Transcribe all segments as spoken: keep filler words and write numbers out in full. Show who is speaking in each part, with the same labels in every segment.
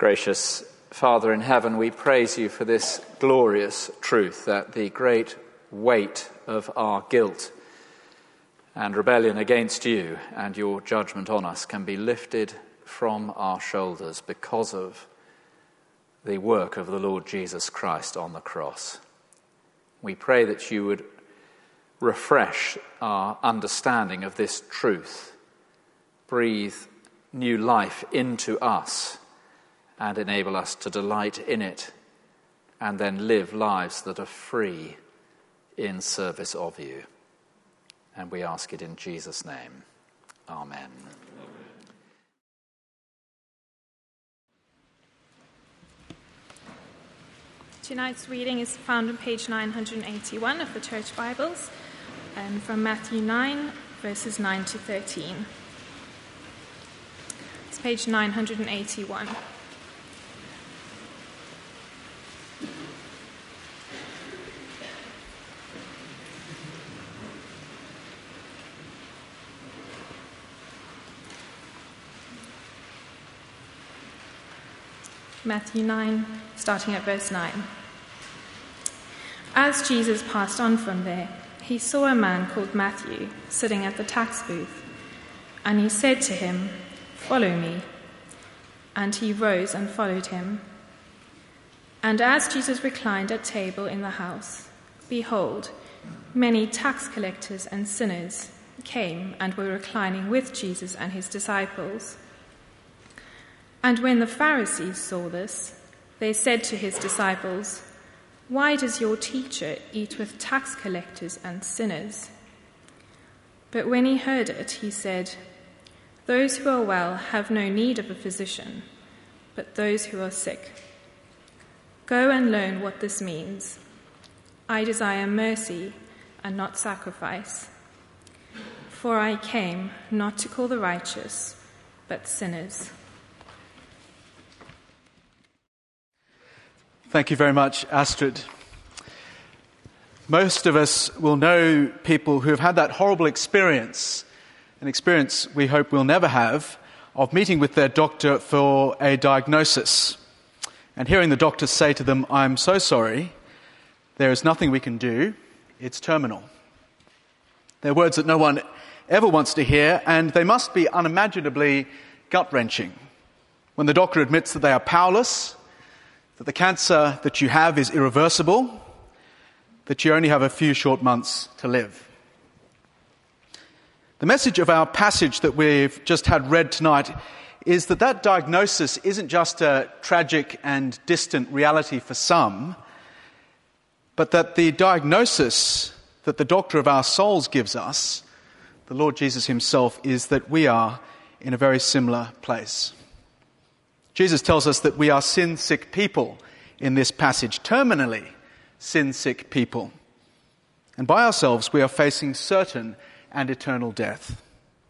Speaker 1: Gracious Father in heaven, we praise you for this glorious truth that the great weight of our guilt and rebellion against you and your judgment on us can be lifted from our shoulders because of the work of the Lord Jesus Christ on the cross. We pray that you would refresh our understanding of this truth, breathe new life into us, and enable us to delight in it and then live lives that are free in service of you. And we ask it in Jesus' name. Amen.
Speaker 2: Tonight's reading is found on page nine hundred eighty-one of the Church Bibles, um, from Matthew nine, verses nine to thirteen. It's page nine hundred eighty-one. Matthew nine, starting at verse nine. As Jesus passed on from there, he saw a man called Matthew sitting at the tax booth, and he said to him, "Follow me." And he rose and followed him. And as Jesus reclined at table in the house, behold, many tax collectors and sinners came and were reclining with Jesus and his disciples. And when the Pharisees saw this, they said to his disciples, "Why does your teacher eat with tax collectors and sinners?" But when he heard it, he said, "Those who are well have no need of a physician, but those who are sick. Go and learn what this means. I desire mercy and not sacrifice. For I came not to call the righteous, but sinners."
Speaker 3: Thank you very much, Astrid. Most of us will know people who have had that horrible experience, an experience we hope we'll never have, of meeting with their doctor for a diagnosis and hearing the doctor say to them, "I'm so sorry, there is nothing we can do, it's terminal." They're words that no one ever wants to hear, and they must be unimaginably gut-wrenching when the doctor admits that they are powerless, that the cancer that you have is irreversible, that you only have a few short months to live. The message of our passage that we've just had read tonight is that that diagnosis isn't just a tragic and distant reality for some, but that the diagnosis that the doctor of our souls gives us, the Lord Jesus himself, is that we are in a very similar place. Jesus tells us that we are sin-sick people in this passage, terminally sin-sick people. And by ourselves, we are facing certain and eternal death.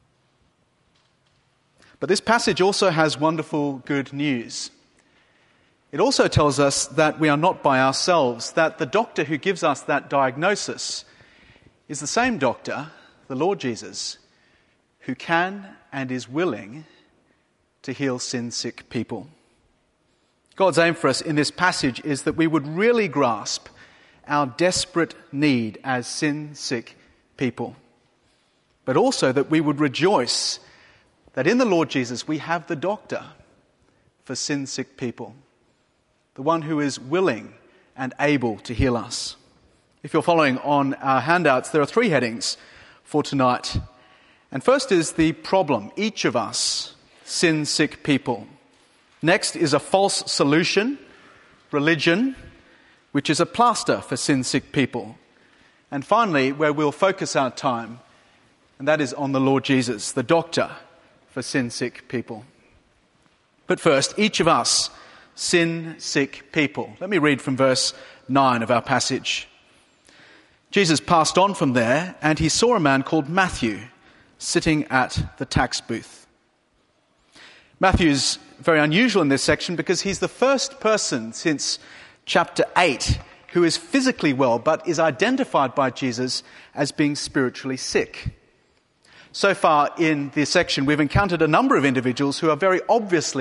Speaker 3: But this passage also has wonderful good news. It also tells us that we are not by ourselves, that the doctor who gives us that diagnosis is the same doctor, the Lord Jesus, who can and is willing to heal sin-sick people. God's aim for us in this passage is that we would really grasp our desperate need as sin-sick people, but also that we would rejoice that in the Lord Jesus we have the doctor for sin-sick people, the one who is willing and able to heal us. If you're following on our handouts, there are three headings for tonight. And first is the problem, each of us, sin-sick people. Next is a false solution, religion, which is a plaster for sin-sick people. And finally, where we'll focus our time, and that is on the Lord Jesus, the doctor for sin-sick people. But first, each of us, sin-sick people. Let me read from verse nine of our passage. Jesus passed on from there, and he saw a man called Matthew sitting at the tax booth. Matthew's very unusual in this section because he's the first person since chapter eight who is physically well but is identified by Jesus as being spiritually sick. So far in this section, we've encountered a number of individuals who are very obviously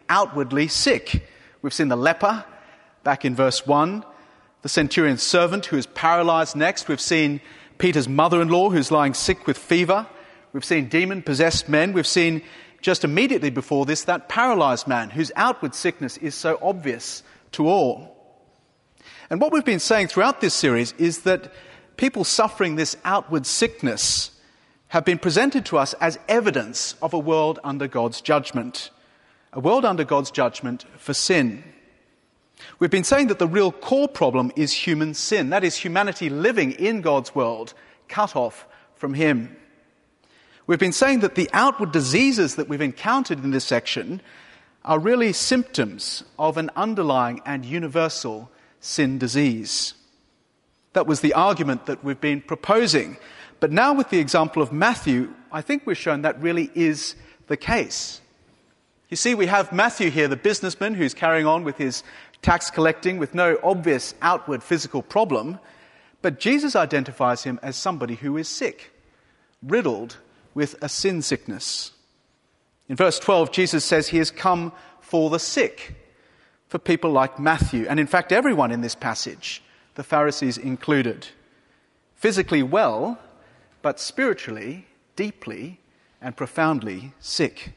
Speaker 3: outwardly sick. We've seen the leper back in verse one, the centurion's servant who is paralyzed next. We've seen Peter's mother-in-law who's lying sick with fever. We've seen demon-possessed men. We've seen just immediately before this that paralyzed man whose outward sickness is so obvious to all. And what we've been saying throughout this series is that people suffering this outward sickness have been presented to us as evidence of a world under God's judgment, a world under God's judgment for sin. We've been saying that the real core problem is human sin, that is, humanity living in God's world, cut off from Him. We've been saying that the outward diseases that we've encountered in this section are really symptoms of an underlying and universal sin disease. That was the argument that we've been proposing. But now with the example of Matthew, I think we've shown that really is the case. You see, we have Matthew here, the businessman who's carrying on with his tax collecting with no obvious outward physical problem, but Jesus identifies him as somebody who is sick, riddled with a sin sickness. In verse twelve, Jesus says he has come for the sick, for people like Matthew, and in fact everyone in this passage, the Pharisees included. Physically well, but spiritually, deeply and profoundly sick.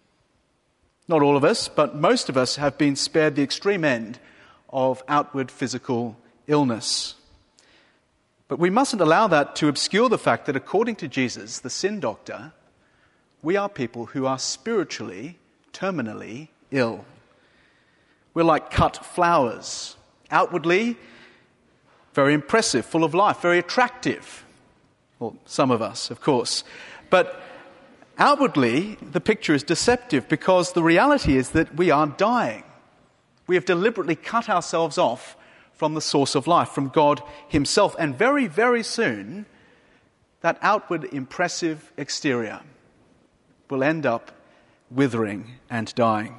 Speaker 3: Not all of us, but most of us have been spared the extreme end of outward physical illness. But we mustn't allow that to obscure the fact that according to Jesus, the sin doctor, we are people who are spiritually, terminally ill. We're like cut flowers. Outwardly, very impressive, full of life, very attractive. Well, some of us, of course. But outwardly, the picture is deceptive because the reality is that we are dying. We have deliberately cut ourselves off from the source of life, from God Himself. And very, very soon, that outward impressive exterior will end up withering and dying.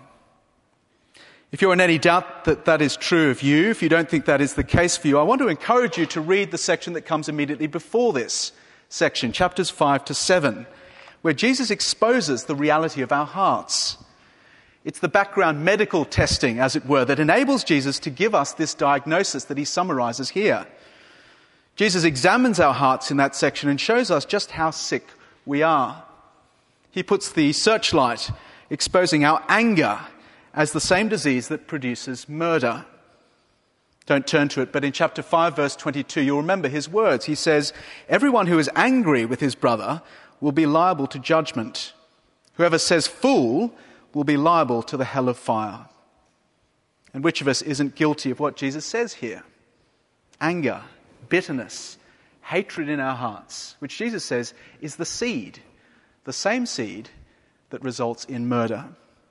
Speaker 3: If you're in any doubt that that is true of you, if you don't think that is the case for you, I want to encourage you to read the section that comes immediately before this section, chapters five to seven, where Jesus exposes the reality of our hearts. It's the background medical testing, as it were, that enables Jesus to give us this diagnosis that He summarizes here. Jesus examines our hearts in that section and shows us just how sick we are. He puts the searchlight exposing our anger as the same disease that produces murder. Don't turn to it, but in chapter five, verse twenty-two, you'll remember His words. He says, "Everyone who is angry with his brother will be liable to judgment. Whoever says fool will be liable to the hell of fire." And which of us isn't guilty of what Jesus says here? Anger, bitterness, hatred in our hearts, which Jesus says is the seed, the same seed that results in murder.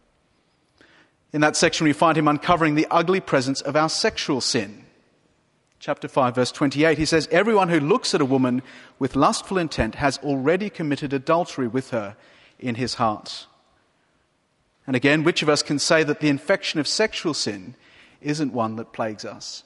Speaker 3: In that section, we find Him uncovering the ugly presence of our sexual sin. Chapter five, verse twenty-eight, He says, "Everyone who looks at a woman with lustful intent has already committed adultery with her in his heart." And again, which of us can say that the infection of sexual sin isn't one that plagues us?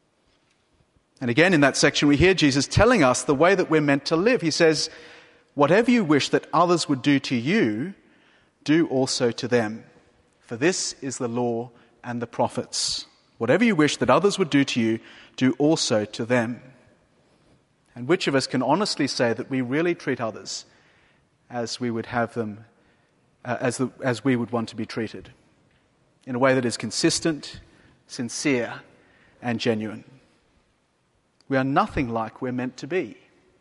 Speaker 3: And again, in that section, we hear Jesus telling us the way that we're meant to live. He says, "Whatever you wish that others would do to you, do also to them. For this is the law and the prophets. Whatever you wish that others would do to you, do also to them." And which of us can honestly say that we really treat others as we would have them, uh, as the, as we would want to be treated, in a way that is consistent, sincere, and genuine? We are nothing like we're meant to be.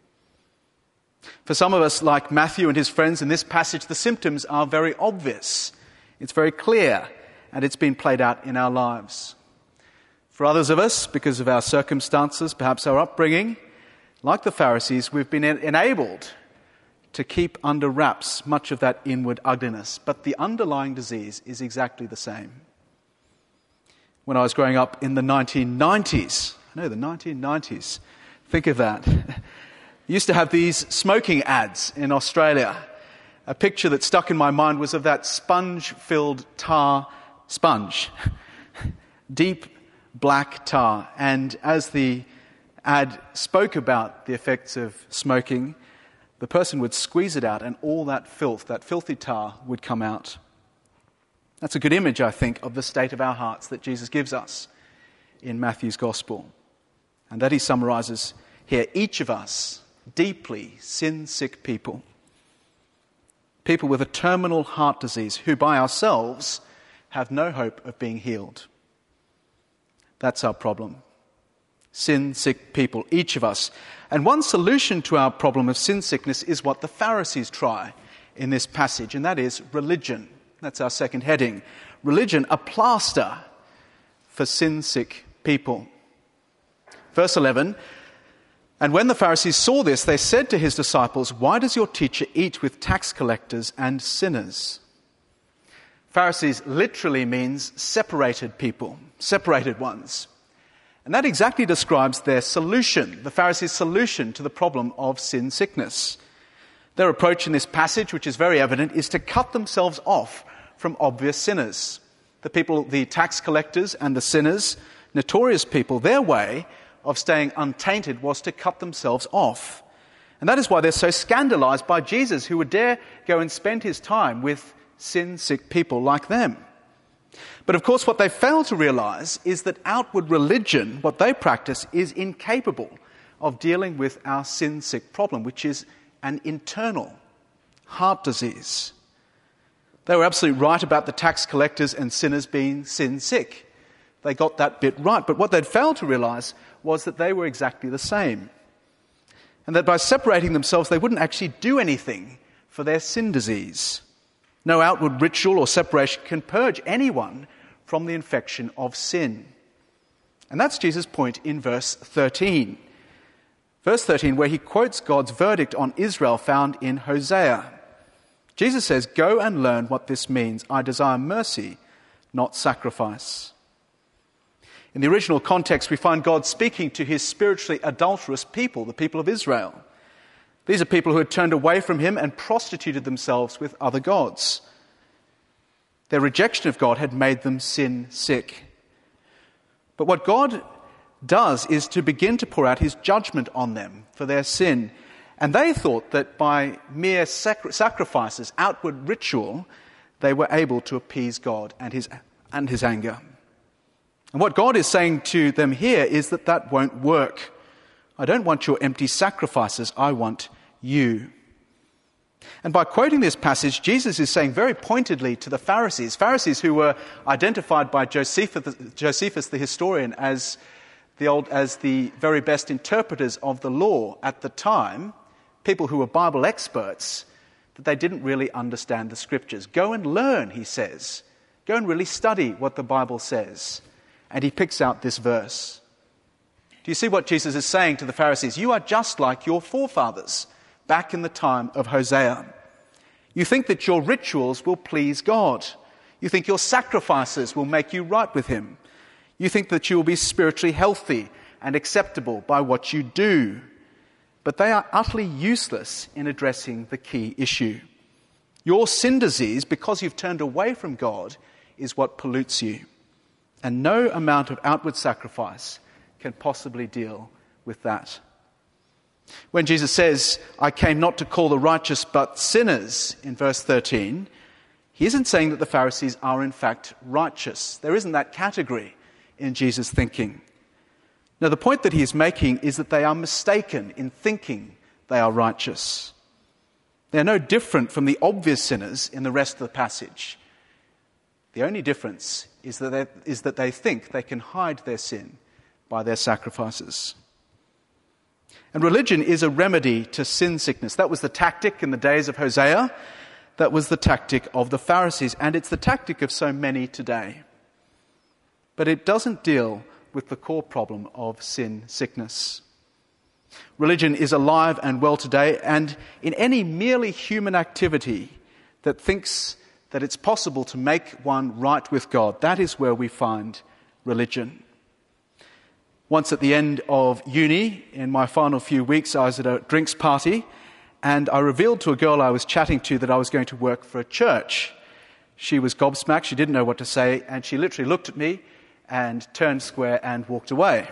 Speaker 3: For some of us, like Matthew and his friends in this passage, the symptoms are very obvious. It's very clear, and it's been played out in our lives. For others of us, because of our circumstances, perhaps our upbringing, like the Pharisees, we've been enabled to keep under wraps much of that inward ugliness, but the underlying disease is exactly the same. When I was growing up in the nineteen nineties, I know the nineteen nineties, think of that. We used to have these smoking ads in Australia. A picture that stuck in my mind was of that sponge-filled tar sponge, deep black tar. And as the ad spoke about the effects of smoking, the person would squeeze it out and all that filth, that filthy tar, would come out. That's a good image, I think, of the state of our hearts that Jesus gives us in Matthew's Gospel. And that he summarizes here, each of us, deeply sin-sick people. People with a terminal heart disease who by ourselves have no hope of being healed. That's our problem. Sin-sick people, each of us. And one solution to our problem of sin sickness is what the Pharisees try in this passage, and that is religion. That's our second heading. Religion, a plaster for sin-sick people. Verse eleven, and when the Pharisees saw this, they said to his disciples, "Why does your teacher eat with tax collectors and sinners?" Pharisees literally means separated people, separated ones. And that exactly describes their solution, the Pharisees' solution to the problem of sin sickness. Their approach in this passage, which is very evident, is to cut themselves off from obvious sinners. The people, the tax collectors and the sinners, notorious people, their way of staying untainted was to cut themselves off. And that is why they're so scandalized by Jesus, who would dare go and spend his time with sin-sick people like them. But of course, what they fail to realize is that outward religion, what they practice, is incapable of dealing with our sin-sick problem, which is an internal heart disease. They were absolutely right about the tax collectors and sinners being sin-sick. They got that bit right. But what they'd failed to realize was that they were exactly the same. And that by separating themselves, they wouldn't actually do anything for their sin disease. No outward ritual or separation can purge anyone from the infection of sin. And that's Jesus' point in verse thirteen. Verse thirteen, where he quotes God's verdict on Israel found in Hosea. Jesus says, "Go and learn what this means. I desire mercy, not sacrifice." In the original context, we find God speaking to his spiritually adulterous people, the people of Israel. These are people who had turned away from him and prostituted themselves with other gods. Their rejection of God had made them sin sick. But what God does is to begin to pour out his judgment on them for their sin. And they thought that by mere sacri- sacrifices, outward ritual, they were able to appease God and his, and his anger. And what God is saying to them here is that that won't work. I don't want your empty sacrifices, I want you. And by quoting this passage, Jesus is saying very pointedly to the Pharisees, Pharisees who were identified by Josephus, Josephus the historian as the, old, as the very best interpreters of the law at the time, people who were Bible experts, that they didn't really understand the scriptures. Go and learn, he says. Go and really study what the Bible says. And he picks out this verse. Do you see what Jesus is saying to the Pharisees? You are just like your forefathers back in the time of Hosea. You think that your rituals will please God. You think your sacrifices will make you right with him. You think that you will be spiritually healthy and acceptable by what you do. But they are utterly useless in addressing the key issue. Your sin disease, because you've turned away from God, is what pollutes you. And no amount of outward sacrifice can possibly deal with that. When Jesus says, I came not to call the righteous but sinners, in verse thirteen, he isn't saying that the Pharisees are in fact righteous. There isn't that category in Jesus' thinking. Now, the point that he is making is that they are mistaken in thinking they are righteous. They are no different from the obvious sinners in the rest of the passage. The only difference is that they, is that they think they can hide their sin by their sacrifices. And religion is a remedy to sin sickness. That was the tactic in the days of Hosea. That was the tactic of the Pharisees. And it's the tactic of so many today. But it doesn't deal with the core problem of sin sickness. Religion is alive and well today, and in any merely human activity that thinks that it's possible to make one right with God, that is where we find religion. Once at the end of uni, in my final few weeks, I was at a drinks party, and I revealed to a girl I was chatting to that I was going to work for a church. She was gobsmacked, she didn't know what to say, and she literally looked at me and turned square and walked away.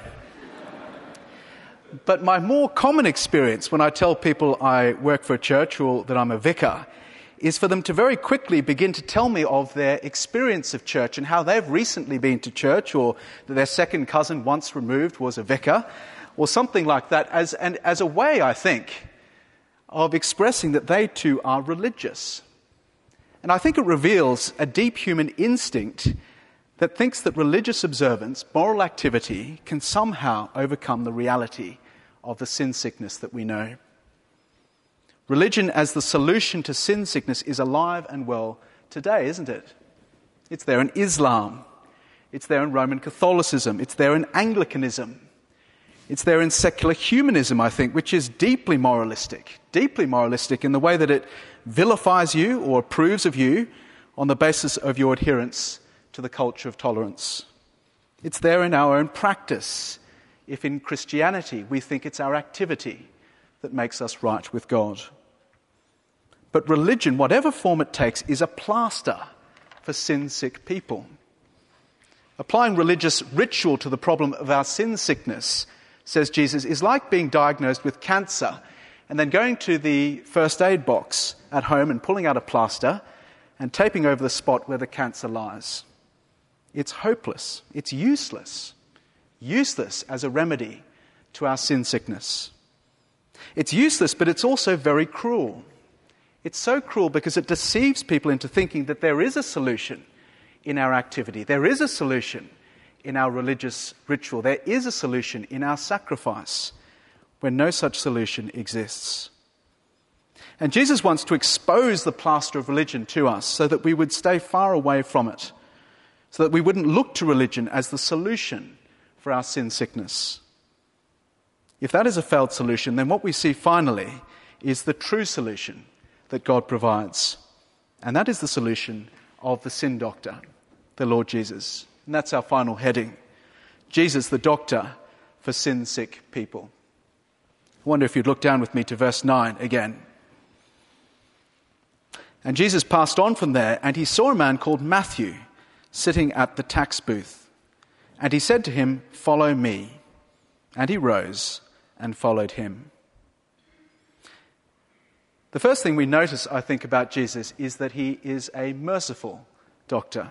Speaker 3: But my more common experience when I tell people I work for a church or that I'm a vicar is for them to very quickly begin to tell me of their experience of church and how they've recently been to church, or that their second cousin once removed was a vicar, or something like that, as, and, as a way, I think, of expressing that they too are religious. And I think it reveals a deep human instinct that thinks that religious observance, moral activity, can somehow overcome the reality of the sin sickness that we know. Religion as the solution to sin sickness is alive and well today, isn't it? It's there in Islam. It's there in Roman Catholicism. It's there in Anglicanism. It's there in secular humanism, I think, which is deeply moralistic, deeply moralistic in the way that it vilifies you or approves of you on the basis of your adherence to the culture of tolerance. It's there in our own practice, if in Christianity we think it's our activity that makes us right with God. But religion, whatever form it takes, is a plaster for sin-sick people. Applying religious ritual to the problem of our sin sickness, says Jesus, is like being diagnosed with cancer and then going to the first aid box at home and pulling out a plaster and taping over the spot where the cancer lies. It's hopeless. It's useless. Useless as a remedy to our sin sickness. It's useless, but it's also very cruel. It's so cruel because it deceives people into thinking that there is a solution in our activity. There is a solution in our religious ritual. There is a solution in our sacrifice, when no such solution exists. And Jesus wants to expose the plaster of religion to us so that we would stay far away from it, so that we wouldn't look to religion as the solution for our sin sickness. If that is a failed solution, then what we see finally is the true solution that God provides. And that is the solution of the sin doctor, the Lord Jesus. And that's our final heading. Jesus, the doctor for sin-sick people. I wonder if you'd look down with me to verse nine again. And Jesus passed on from there, and he saw a man called Matthew sitting at the tax booth. And he said to him, "Follow me." And he rose and followed him. The first thing we notice, I think, about Jesus is that he is a merciful doctor.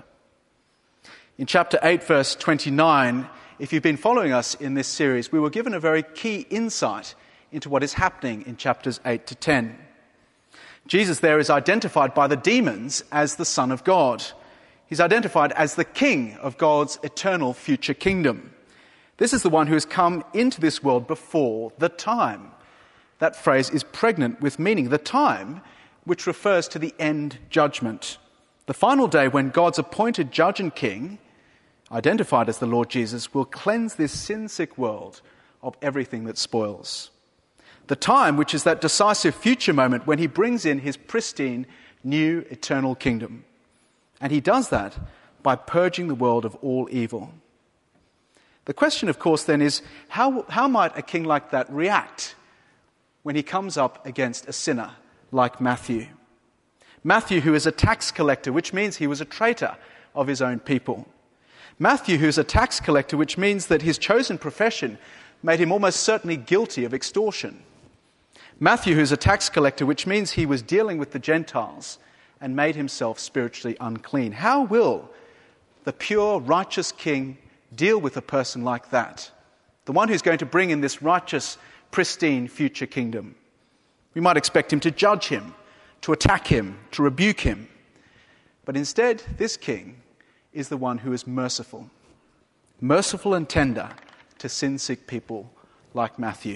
Speaker 3: In chapter eight, verse twenty-nine, if you've been following us in this series, we were given a very key insight into what is happening in chapters eight to ten. Jesus there is identified by the demons as the Son of God. He's identified as the King of God's eternal future kingdom. This is the one who has come into this world before the time. That phrase is pregnant with meaning. The time, which refers to the end judgment. The final day when God's appointed judge and king, identified as the Lord Jesus, will cleanse this sin-sick world of everything that spoils. The time, which is that decisive future moment when he brings in his pristine, new, eternal kingdom. And he does that by purging the world of all evil. The question, of course, then is, how, how might a king like that react when he comes up against a sinner like Matthew? Matthew, who is a tax collector, which means he was a traitor of his own people. Matthew, who is a tax collector, which means that his chosen profession made him almost certainly guilty of extortion. Matthew, who is a tax collector, which means he was dealing with the Gentiles and made himself spiritually unclean. How will the pure, righteous king deal with a person like that? The one who's going to bring in this righteous, pristine future kingdom. We might expect him to judge him, to attack him, to rebuke him. But instead, this king is the one who is merciful. Merciful and tender to sin-sick people like Matthew.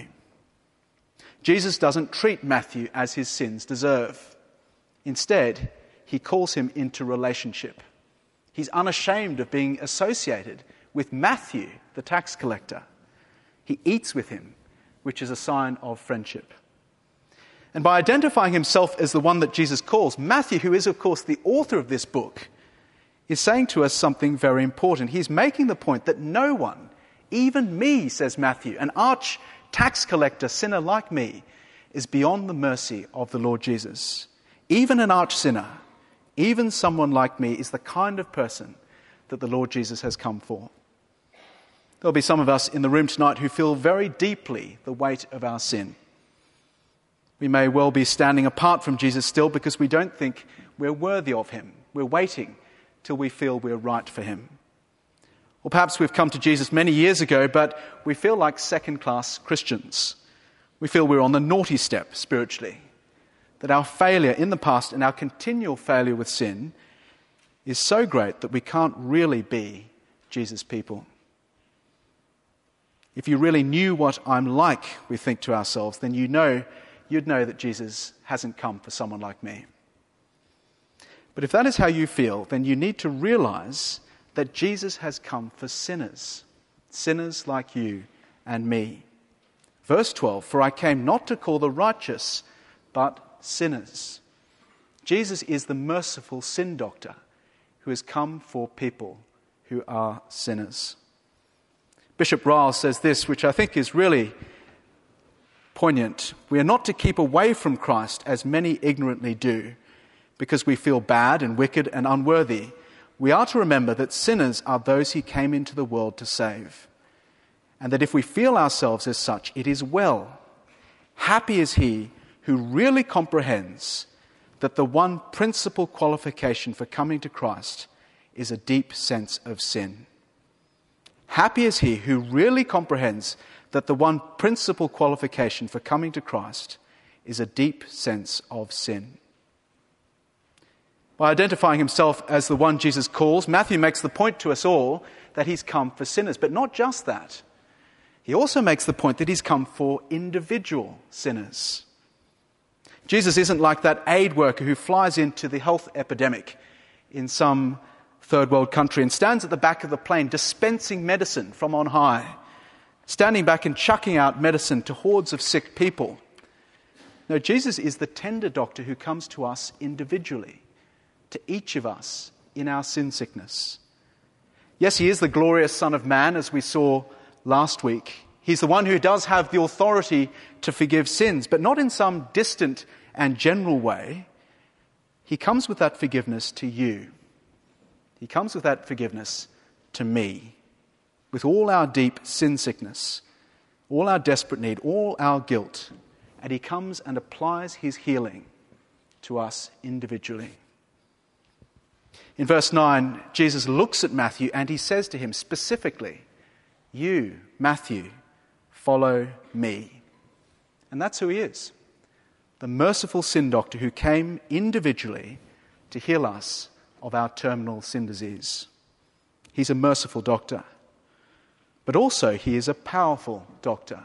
Speaker 3: Jesus doesn't treat Matthew as his sins deserve. Instead, he calls him into relationship. He's unashamed of being associated with Matthew, the tax collector. He eats with him, which is a sign of friendship. And by identifying himself as the one that Jesus calls, Matthew, who is, of course, the author of this book, is saying to us something very important. He's making the point that no one, even me, says Matthew, an arch tax collector, sinner like me, is beyond the mercy of the Lord Jesus. Even an arch sinner, even someone like me, is the kind of person that the Lord Jesus has come for. There'll be some of us in the room tonight who feel very deeply the weight of our sin. We may well be standing apart from Jesus still because we don't think we're worthy of him. We're waiting till we feel we're right for him. Or perhaps we've come to Jesus many years ago, but we feel like second-class Christians. We feel we're on the naughty step spiritually, that our failure in the past and our continual failure with sin is so great that we can't really be Jesus' people. If you really knew what I'm like, we think to ourselves, then you know, you'd know that Jesus hasn't come for someone like me. But if that is how you feel, then you need to realize that Jesus has come for sinners, sinners like you and me. Verse twelve, for I came not to call the righteous, but sinners. Jesus is the merciful sin doctor who has come for people who are sinners. Bishop Ryle says this, which I think is really poignant. We are not to keep away from Christ as many ignorantly do, because we feel bad and wicked and unworthy. We are to remember that sinners are those he came into the world to save, and that if we feel ourselves as such, it is well. Happy is he who really comprehends that the one principal qualification for coming to Christ is a deep sense of sin. Happy is he who really comprehends that the one principal qualification for coming to Christ is a deep sense of sin. By identifying himself as the one Jesus calls, Matthew makes the point to us all that he's come for sinners. But not just that. He also makes the point that he's come for individual sinners. Jesus isn't like that aid worker who flies into the health epidemic in some third world country and stands at the back of the plane dispensing medicine from on high, standing back and chucking out medicine to hordes of sick people. No, Jesus is the tender doctor who comes to us individually, to each of us in our sin sickness. Yes, he is the glorious Son of Man, as we saw last week. He's the one who does have the authority to forgive sins, but not in some distant and general way. He comes with that forgiveness to you. He comes with that forgiveness to me, with all our deep sin sickness, all our desperate need, all our guilt, and he comes and applies his healing to us individually. In verse nine, Jesus looks at Matthew and he says to him specifically, you, Matthew, follow me. And that's who he is, the merciful sin doctor who came individually to heal us of our terminal sin disease. He's a merciful doctor, but also he is a powerful doctor.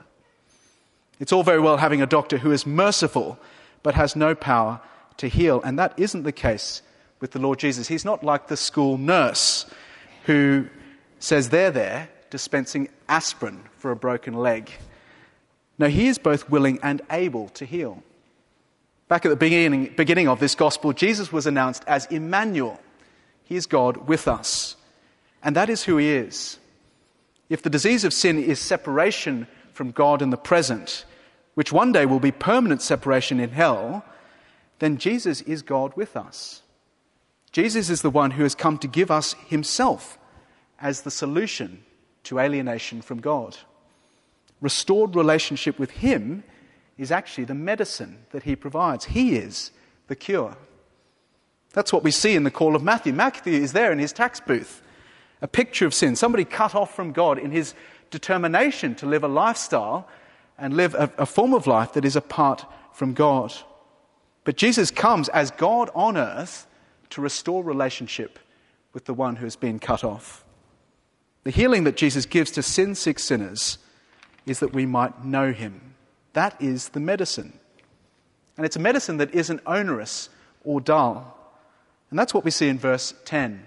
Speaker 3: It's all very well having a doctor who is merciful but has no power to heal, and that isn't the case with the Lord Jesus. He's not like the school nurse who says they're there dispensing aspirin for a broken leg. No, he is both willing and able to heal. Back at the beginning, beginning of this gospel, Jesus was announced as Emmanuel. He is God with us. And that is who he is. If the disease of sin is separation from God in the present, which one day will be permanent separation in hell, then Jesus is God with us. Jesus is the one who has come to give us himself as the solution to alienation from God. Restored relationship with him is actually the medicine that he provides. He is the cure. That's what we see in the call of Matthew. Matthew is there in his tax booth, a picture of sin, somebody cut off from God in his determination to live a lifestyle and live a, a form of life that is apart from God. But Jesus comes as God on earth to restore relationship with the one who has been cut off. The healing that Jesus gives to sin-sick sinners is that we might know him. That is the medicine. And it's a medicine that isn't onerous or dull. And that's what we see in verse ten.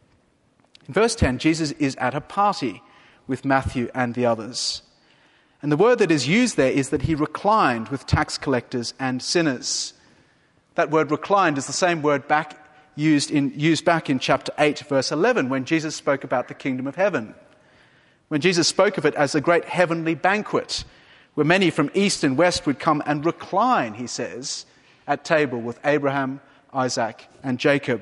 Speaker 3: In verse ten, Jesus is at a party with Matthew and the others. And the word that is used there is that he reclined with tax collectors and sinners. That word reclined is the same word back used in used back in chapter eight, verse eleven, when Jesus spoke about the kingdom of heaven. When Jesus spoke of it as a great heavenly banquet, where many from east and west would come and recline, he says, at table with Abraham, Isaac, and Jacob.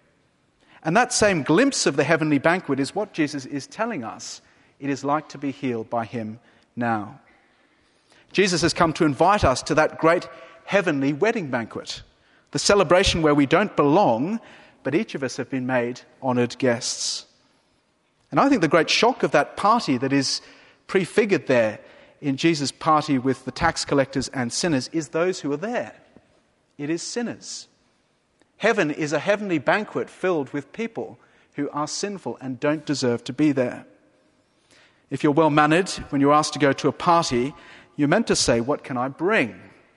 Speaker 3: And that same glimpse of the heavenly banquet is what Jesus is telling us it is like to be healed by him now. Jesus has come to invite us to that great heavenly wedding banquet, the celebration where we don't belong, but each of us have been made honoured guests. And I think the great shock of that party that is prefigured there in Jesus' party with the tax collectors and sinners is those who are there. It is sinners. Heaven is a heavenly banquet filled with people who are sinful and don't deserve to be there. If you're well-mannered, when you're asked to go to a party, you're meant to say, "What can I bring?"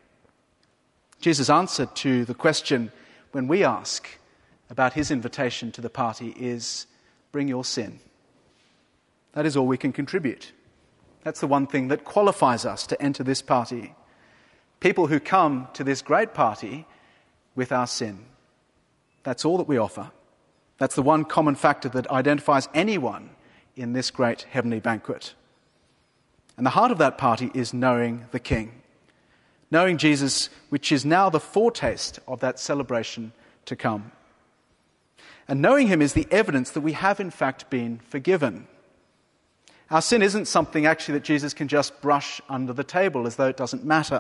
Speaker 3: Jesus' answer to the question when we ask about his invitation to the party is, "Bring your sin." That is all we can contribute. That's the one thing that qualifies us to enter this party. People who come to this great party with our sin. That's all that we offer. That's the one common factor that identifies anyone in this great heavenly banquet. And the heart of that party is knowing the King. Knowing Jesus, which is now the foretaste of that celebration to come. And knowing him is the evidence that we have in fact been forgiven. Our sin isn't something actually that Jesus can just brush under the table as though it doesn't matter.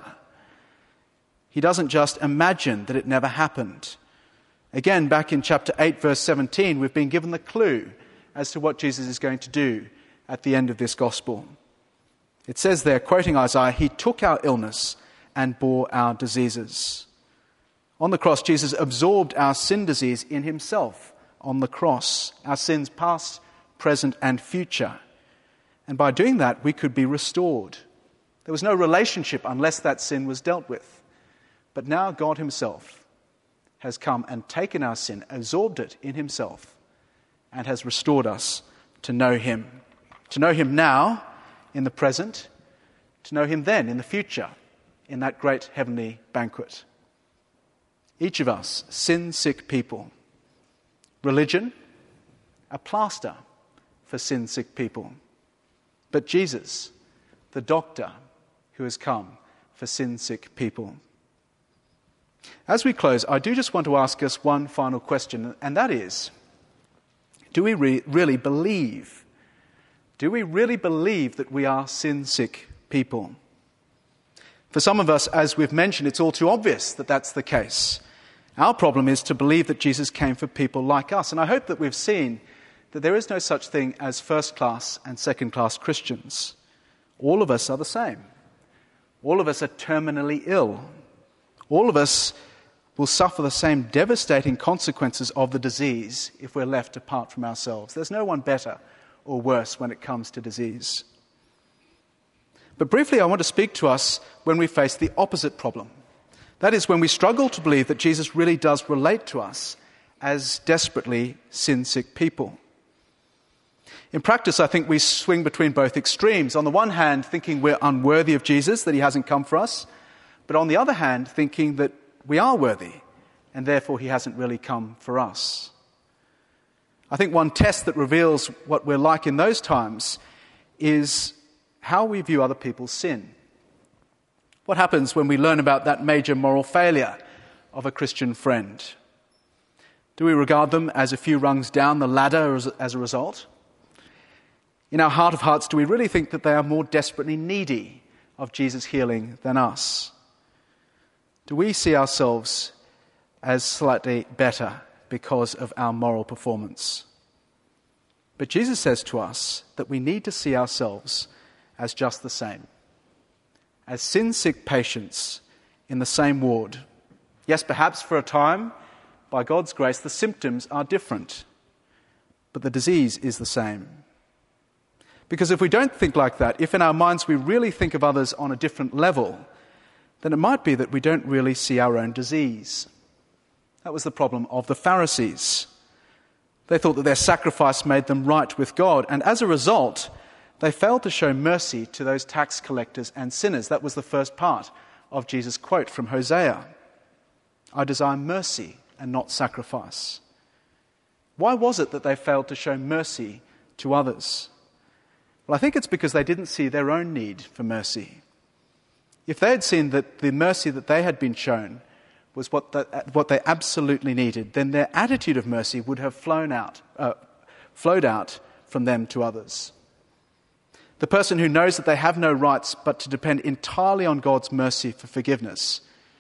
Speaker 3: He doesn't just imagine that it never happened. Again, back in chapter eight, verse seventeen, we've been given the clue as to what Jesus is going to do at the end of this gospel. It says there, quoting Isaiah, "He took our illness and bore our diseases." On the cross, Jesus absorbed our sin disease in himself on the cross, our sins past, present, and future. And by doing that, we could be restored. There was no relationship unless that sin was dealt with. But now God himself has come and taken our sin, absorbed it in himself, and has restored us to know him. To know him now, in the present, to know him then, in the future, in that great heavenly banquet. Each of us, sin-sick people. Religion, a plaster for sin-sick people. But Jesus, the doctor who has come for sin-sick people. As we close, I do just want to ask us one final question, and that is, do we re- really believe? Do we really believe that we are sin-sick people? For some of us, as we've mentioned, it's all too obvious that that's the case. Our problem is to believe that Jesus came for people like us, and I hope that we've seen that there is no such thing as first-class and second-class Christians. All of us are the same. All of us are terminally ill. All of us will suffer the same devastating consequences of the disease if we're left apart from ourselves. There's no one better or worse when it comes to disease. But briefly, I want to speak to us when we face the opposite problem. That is, when we struggle to believe that Jesus really does relate to us as desperately sin-sick people. In practice, I think we swing between both extremes. On the one hand, thinking we're unworthy of Jesus, that he hasn't come for us. But on the other hand, thinking that we are worthy, and therefore he hasn't really come for us. I think one test that reveals what we're like in those times is how we view other people's sin. What happens when we learn about that major moral failure of a Christian friend? Do we regard them as a few rungs down the ladder as, as a result? In our heart of hearts, do we really think that they are more desperately needy of Jesus' healing than us? Do we see ourselves as slightly better because of our moral performance? But Jesus says to us that we need to see ourselves as just the same. As sin-sick patients in the same ward. Yes, perhaps for a time, by God's grace, the symptoms are different, but the disease is the same. Because if we don't think like that, if in our minds we really think of others on a different level, then it might be that we don't really see our own disease. That was the problem of the Pharisees. They thought that their sacrifice made them right with God, and as a result, they failed to show mercy to those tax collectors and sinners. That was the first part of Jesus' quote from Hosea. I desire mercy and not sacrifice. Why was it that they failed to show mercy to others? Well, I think it's because they didn't see their own need for mercy. If they had seen that the mercy that they had been shown was what, the, what they absolutely needed, then their attitude of mercy would have flown out, uh, flowed out from them to others. The person who knows that they have no rights but to depend entirely on God's mercy for forgiveness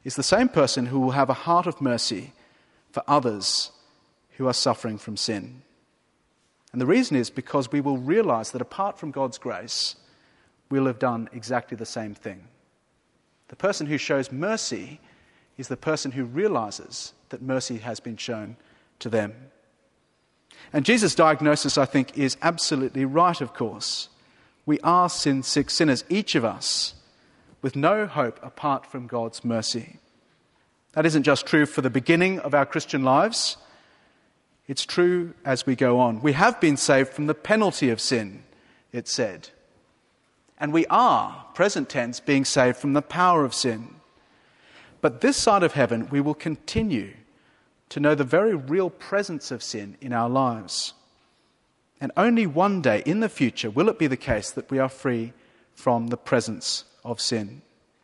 Speaker 3: is the same person who will have a heart of mercy for others who are suffering from sin. And the reason is because we will realize that apart from God's grace, we'll have done exactly the same thing. The person who shows mercy is the person who realizes that mercy has been shown to them. And Jesus' diagnosis, I think, is absolutely right, of course. We are sin-sick sinners, each of us, with no hope apart from God's mercy. That isn't just true for the beginning of our Christian lives. It's true as we go on. We have been saved from the penalty of sin, it said. And we are, present tense, being saved from the power of sin. But this side of heaven, we will continue to know the very real presence of sin in our lives. And only one day in the future will it be the case that we are free from the presence of sin.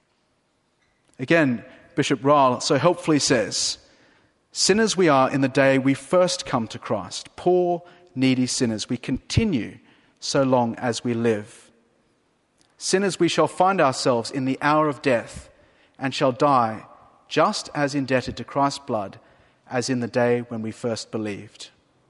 Speaker 3: Again, Bishop Ryle so helpfully says, sinners we are in the day we first come to Christ, poor, needy sinners. We continue so long as we live. Sinners we shall find ourselves in the hour of death and shall die just as indebted to Christ's blood as in the day when we first believed.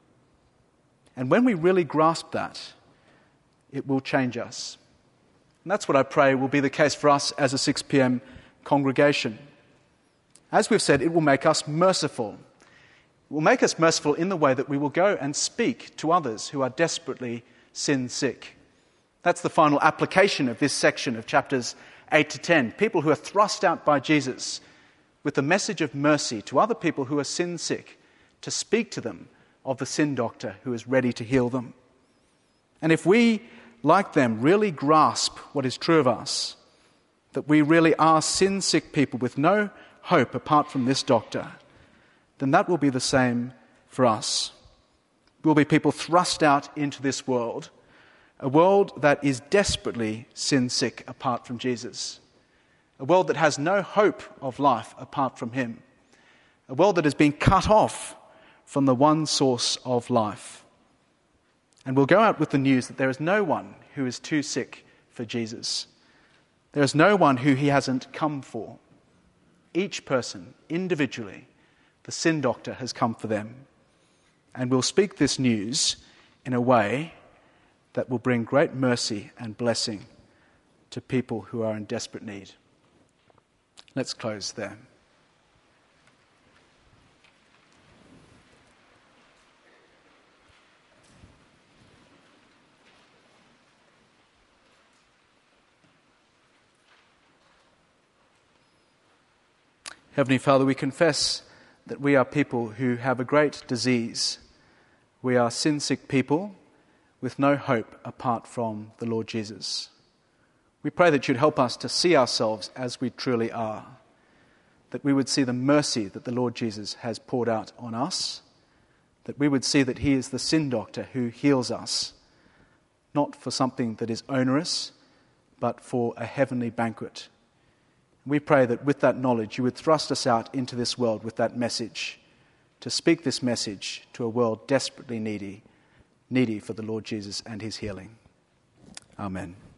Speaker 3: And when we really grasp that, it will change us. And that's what I pray will be the case for us as a six p.m. congregation. As we've said, it will make us merciful. It will make us merciful in the way that we will go and speak to others who are desperately sin-sick. That's the final application of this section of chapters eight to ten. People who are thrust out by Jesus with the message of mercy to other people who are sin-sick, to speak to them of the sin doctor who is ready to heal them. And if we, like them, really grasp what is true of us, that we really are sin-sick people with no hope apart from this doctor, then that will be the same for us. We'll be people thrust out into this world, a world that is desperately sin-sick apart from Jesus, a world that has no hope of life apart from him, a world that has been cut off from the one source of life. And we'll go out with the news that there is no one who is too sick for Jesus. There is no one who he hasn't come for. Each person, individually, the sin doctor has come for them. And we'll speak this news in a way that will bring great mercy and blessing to people who are in desperate need. Let's close there. Heavenly Father, we confess that we are people who have a great disease. We are sin-sick people with no hope apart from the Lord Jesus. We pray that you'd help us to see ourselves as we truly are, that we would see the mercy that the Lord Jesus has poured out on us, that we would see that he is the sin doctor who heals us, not for something that is onerous, but for a heavenly banquet. We pray that with that knowledge you would thrust us out into this world with that message, to speak this message to a world desperately needy, needy for the Lord Jesus and his healing. Amen.